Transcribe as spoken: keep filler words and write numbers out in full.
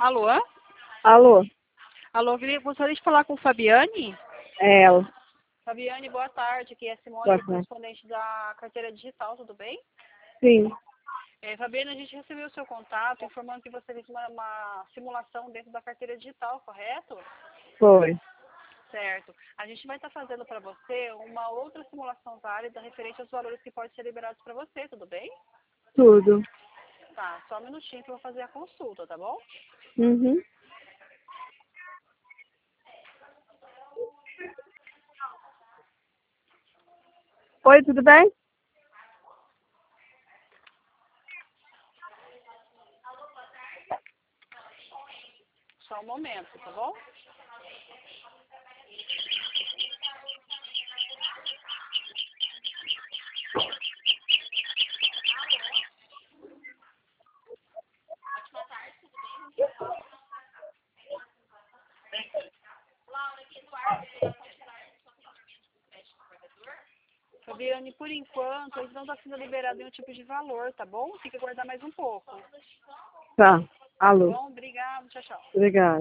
Alô? Alô, Alô, queria- gostaria de falar com Fabiane? é ela. Fabiane, boa tarde. Aqui é a Boa Simone, tarde. correspondente da carteira digital, tudo bem? Sim, É, Fabiane, a gente recebeu o seu contato informando que você fez uma, uma simulação dentro da carteira digital, correto? foi. Certo. A gente vai estar fazendo para você uma outra simulação válida referente aos valores que podem ser liberados para você, tudo bem? Tudo. Tá, só um minutinho que eu vou fazer a consulta, tá bom? Uhum. Oi, tudo bem? Só um momento, tá bom? Fabiane, por enquanto, eles não estão sendo liberados nenhum tipo de valor, tá bom? Tem que aguardar mais um pouco. Tá. Tá Alô. bom? Obrigado, tchau, tchau. Obrigada.